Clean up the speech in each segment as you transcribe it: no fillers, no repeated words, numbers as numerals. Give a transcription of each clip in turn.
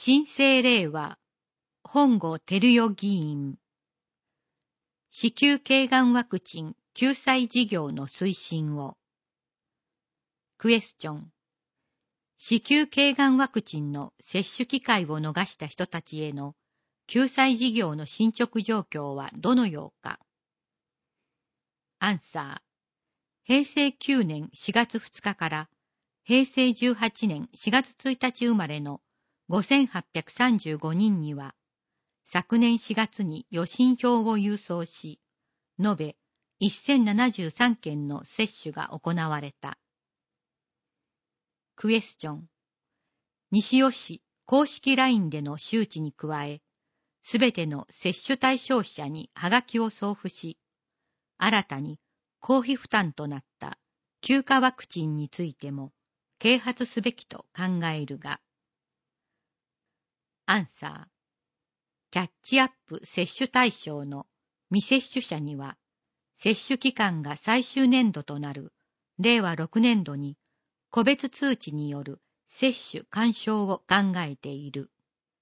新生令和、本郷照代議員。子宮頸がんワクチン救済事業の推進を。クエスチョン。子宮頸がんワクチンの接種機会を逃した人たちへの救済事業の進捗状況はどのようか。アンサー。平成9年4月2日から平成18年4月1日生まれの5835人には、昨年4月に予診票を郵送し、延べ1073件の接種が行われた。クエスチョン。西尾市公式 LINE での周知に加え、すべての接種対象者にハガキを送付し、新たに公費負担となった9価ワクチンについても啓発すべきと考えるが。アンサー。キャッチアップ接種対象の未接種者には、接種期間が最終年度となる令和6年度に個別通知による接種勧奨を考えている。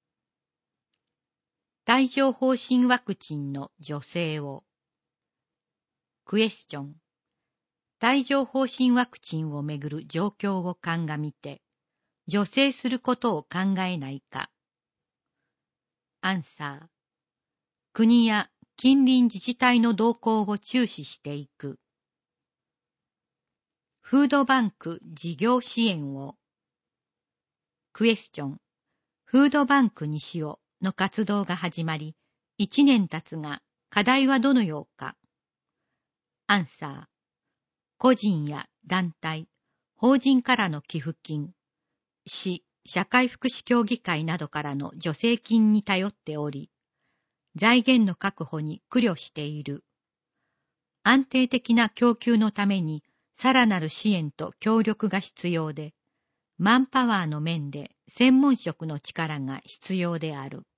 帯状疱疹ワクチンの助成を。クエスチョン。帯状疱疹ワクチンをめぐる状況を鑑みて、助成することを考えないか。アンサー。国や近隣自治体の動向を注視していく。フードバンク事業支援を。クエスチョン。フードバンク西尾の活動が始まり、1年経つが、課題はどのようか。アンサー。個人や団体、法人からの寄付金、市、社会福祉協議会などからの助成金に頼っており、財源の確保に苦慮している。安定的な供給のためにさらなる支援と協力が必要で、マンパワーの面で専門職の力が必要である。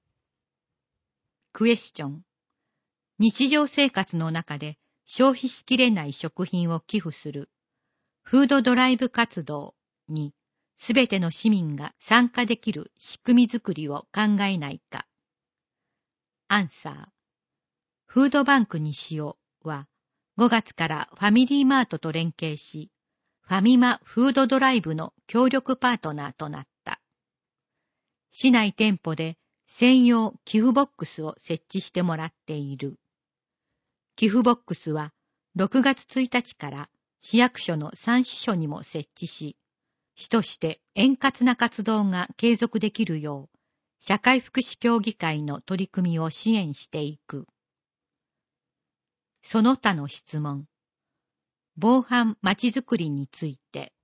クエスチョン。日常生活の中で消費しきれない食品を寄付するフードドライブ活動にすべての市民が参加できる仕組みづくりを考えないか。アンサー。フードバンク西尾は5月からファミリーマートと連携し、ファミマフードドライブの協力パートナーとなった。市内店舗で専用寄付ボックスを設置してもらっている。寄付ボックスは6月1日から市役所の3支所にも設置し、市として円滑な活動が継続できるよう、社会福祉協議会の取り組みを支援していく。その他の質問。防犯まちづくりについて。